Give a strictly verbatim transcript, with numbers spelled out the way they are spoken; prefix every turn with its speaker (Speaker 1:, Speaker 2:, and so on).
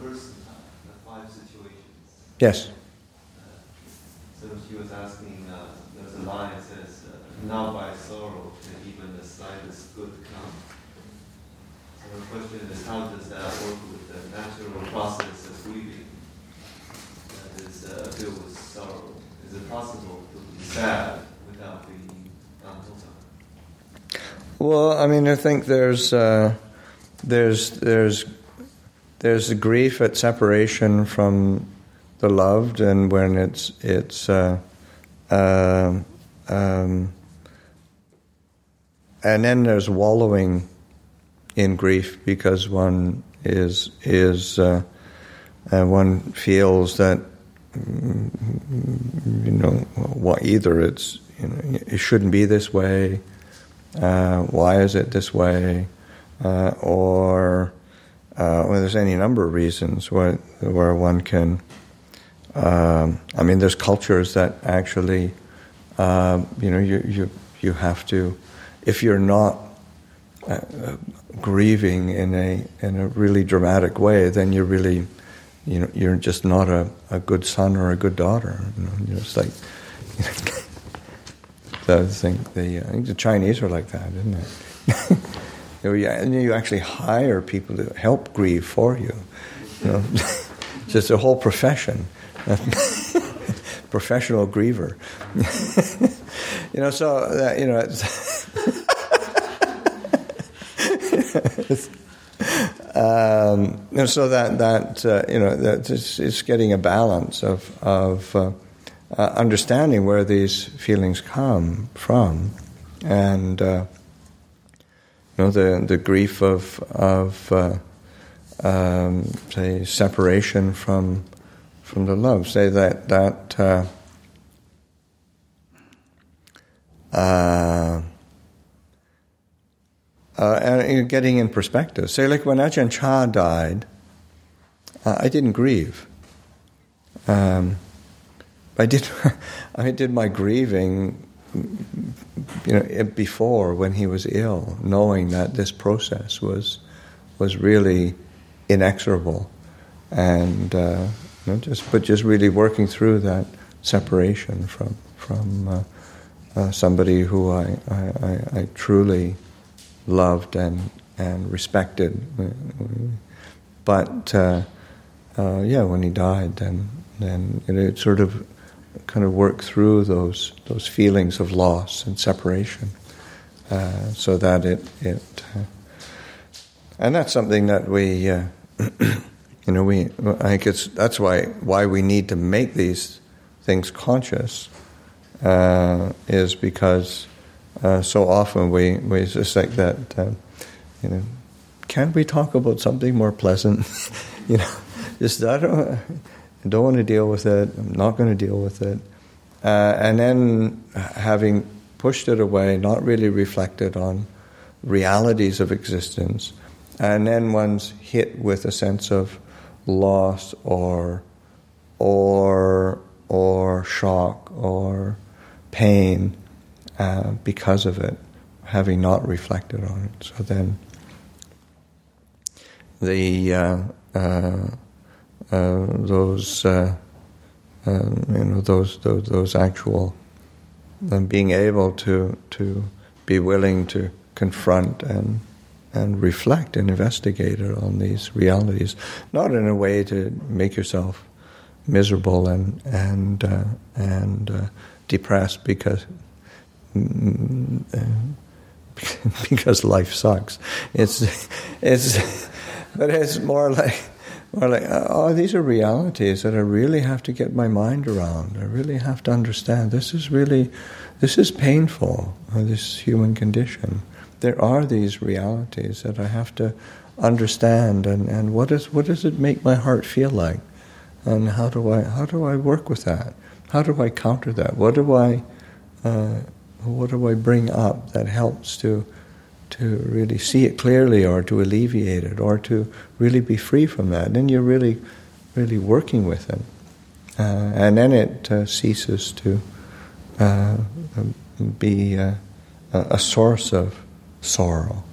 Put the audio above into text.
Speaker 1: first uh, the five situations.
Speaker 2: Yes.
Speaker 1: Uh, so she was asking, uh, there's a line that says, uh, now by sorrow can even the slightest good come. So the question is, how does that work with the natural process of grieving that is uh, filled with sorrow? Is it possible to be sad without being dantosa?
Speaker 2: Well, I mean, I think there's uh, there's there's there's the grief at separation from the loved, and when it's it's uh, uh, um, and then there's wallowing in grief because one is is uh, uh, one feels that you know what either it's you know it shouldn't be this way. Uh, why is it this way? Uh, or uh, well, there's any number of reasons where where one can. Um, I mean, there's cultures that actually, uh, you know, you you you have to, if you're not uh, grieving in a in a really dramatic way, then you're really, you know, you're just not a, a good son or a good daughter. You know, you're just like. You know, I think the I think the Chinese are like that, isn't it? you, know, you, and you actually hire people to help grieve for you. You know, just a whole profession, professional griever. you know, so that, you know, it's, it's, um, you know, so that that uh, you know that it's, it's getting a balance of of. Uh, Uh, understanding where these feelings come from, and uh, you know the the grief of of uh, um, say separation from from the love. Say that that uh, uh, uh, and you're getting in perspective. Say like when Ajahn Chah died, uh, I didn't grieve. Um, I did. I did my grieving, you know, before when he was ill, knowing that this process was was really inexorable, and uh, you know, just but just really working through that separation from from uh, uh, somebody who I, I, I, I truly loved and and respected, but uh, uh, yeah, when he died, then then it, it sort of. Kind of work through those those feelings of loss and separation, uh, so that it it, uh, and that's something that we, uh, you know, we I think it's that's why why we need to make these things conscious, uh, is because uh, so often we we just like that, uh, you know, can't we talk about something more pleasant, you know, just I don't. I don't want to deal with it, I'm not going to deal with it. Uh, and then having pushed it away, not really reflected on realities of existence, and then one's hit with a sense of loss or or or shock or pain uh, because of it, having not reflected on it. So then the uh, uh, Uh, those, uh, uh, you know, those those those actual, um, being able to to be willing to confront and and reflect and investigate on these realities, not in a way to make yourself miserable and and uh, and uh, depressed because mm, uh, because life sucks. It's it's, but it's more like. Or like, oh, these are realities that I really have to get my mind around. I really have to understand. This is really, this is painful, uh, this human condition. There are these realities that I have to understand, and, and what is what does it make my heart feel like? And how do I how do I work with that? How do I counter that? What do I uh, what do I bring up that helps to to really see it clearly, or to alleviate it, or to really be free from that? And then you're really, really working with it. Uh, and then it uh, ceases to uh, be uh, a source of sorrow.